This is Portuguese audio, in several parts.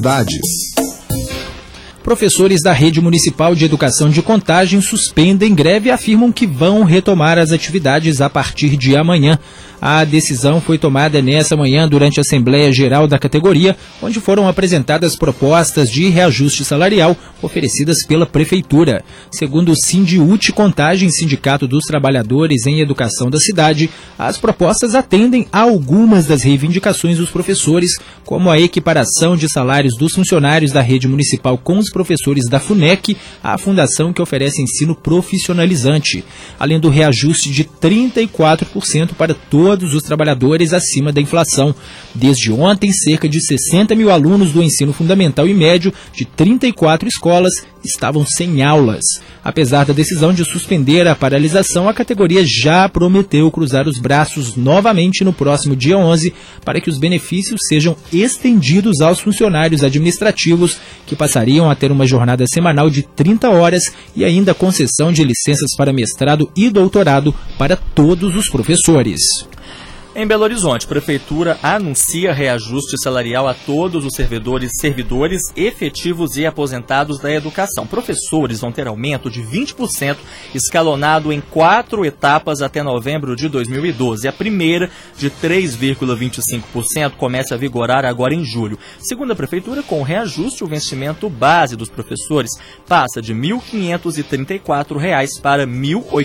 cidade. Professores da Rede Municipal de Educação de Contagem suspendem greve e afirmam que vão retomar as atividades a partir de amanhã. A decisão foi tomada nessa manhã durante a Assembleia Geral da categoria, onde foram apresentadas propostas de reajuste salarial oferecidas pela Prefeitura. Segundo o Sindiúti Contagem, Sindicato dos Trabalhadores em Educação da cidade, as propostas atendem a algumas das reivindicações dos professores, como a equiparação de salários dos funcionários da rede municipal com os professores da FUNEC, a fundação que oferece ensino profissionalizante, além do reajuste de 34% para todos os trabalhadores acima da inflação. Desde ontem, cerca de 60 mil alunos do ensino fundamental e médio de 34 escolas estavam sem aulas. Apesar da decisão de suspender a paralisação, a categoria já prometeu cruzar os braços novamente no próximo dia 11 para que os benefícios sejam estendidos aos funcionários administrativos, que passariam a ter uma jornada semanal de 30 horas e ainda concessão de licenças para mestrado e doutorado para todos os professores. Em Belo Horizonte, a Prefeitura anuncia reajuste salarial a todos os servidores efetivos e aposentados da educação. Professores vão ter aumento de 20%, escalonado em 4 etapas até novembro de 2012. A primeira, de 3,25%, começa a vigorar agora em julho. Segundo a Prefeitura, com o reajuste, o vencimento base dos professores passa de R$ 1.534 para R$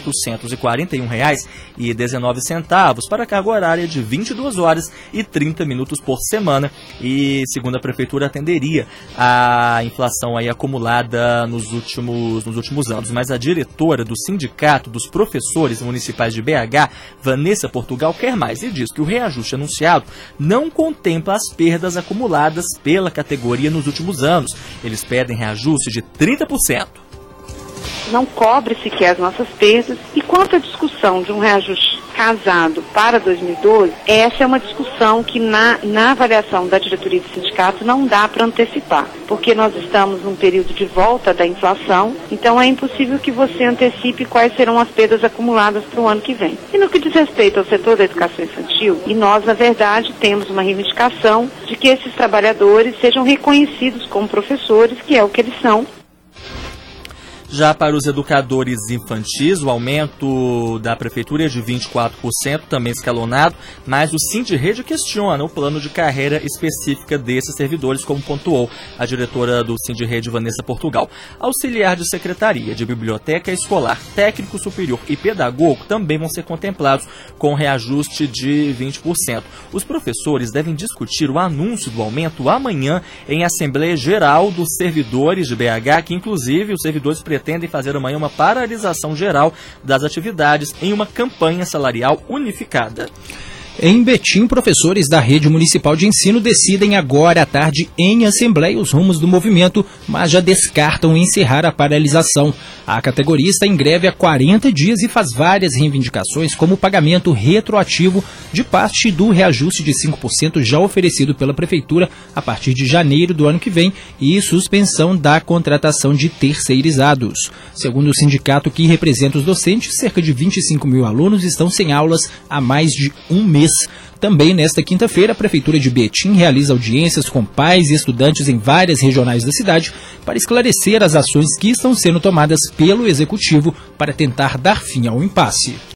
1.841,19 para a carga horária de 22 horas e 30 minutos por semana, e segundo a Prefeitura atenderia a inflação aí acumulada nos últimos anos. Mas a diretora do Sindicato dos Professores Municipais de BH, Vanessa Portugal, quer mais e diz que o reajuste anunciado não contempla as perdas acumuladas pela categoria nos últimos anos. Eles pedem reajuste de 30%. Não cobre sequer as nossas perdas. E quanto à discussão de um reajuste casado para 2012, essa é uma discussão que na avaliação da diretoria do sindicato não dá para antecipar, porque nós estamos num período de volta da inflação, então é impossível que você antecipe quais serão as perdas acumuladas para o ano que vem. E no que diz respeito ao setor da educação infantil, e nós, na verdade, temos uma reivindicação de que esses trabalhadores sejam reconhecidos como professores, que é o que eles são. Já para os educadores infantis, o aumento da Prefeitura é de 24%, também escalonado, mas o Sindirede questiona o plano de carreira específica desses servidores, como pontuou a diretora do Sindirede, Vanessa Portugal. Auxiliar de secretaria, de biblioteca escolar, técnico superior e pedagogo também vão ser contemplados com reajuste de 20%. Os professores devem discutir o anúncio do aumento amanhã em Assembleia Geral dos Servidores de BH, que inclusive os servidores pretendem fazer amanhã uma paralisação geral das atividades em uma campanha salarial unificada. Em Betim, professores da Rede Municipal de Ensino decidem agora à tarde em assembleia os rumos do movimento, mas já descartam encerrar a paralisação. A categoria está em greve há 40 dias e faz várias reivindicações, como o pagamento retroativo de parte do reajuste de 5% já oferecido pela Prefeitura a partir de janeiro do ano que vem e suspensão da contratação de terceirizados. Segundo o sindicato que representa os docentes, cerca de 25 mil alunos estão sem aulas há mais de um mês. Também nesta quinta-feira, a Prefeitura de Betim realiza audiências com pais e estudantes em várias regionais da cidade para esclarecer as ações que estão sendo tomadas pelo Executivo para tentar dar fim ao impasse.